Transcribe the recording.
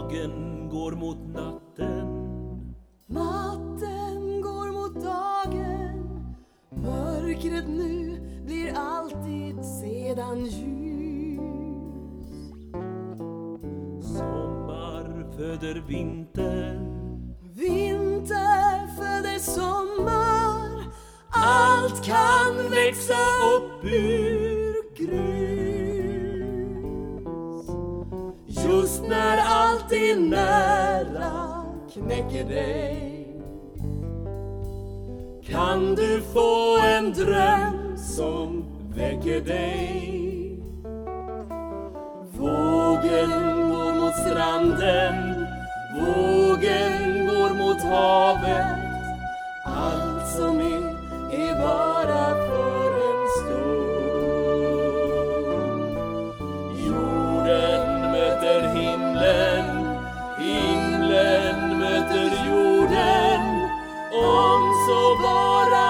dagen går mot natten. Natten går mot dagen. Mörkret nu blir alltid sedan ljus. Sommar föder vinter. Vinter föder sommar. Allt kan växa upp ur grus. Just när allt är nära knäcker dig, kan du få en dröm som väcker dig. Vågen går mot stranden, vågen går mot havet. Allt som är bara för en stund. Jorden möter himlen, himlen möter jorden. Om så bara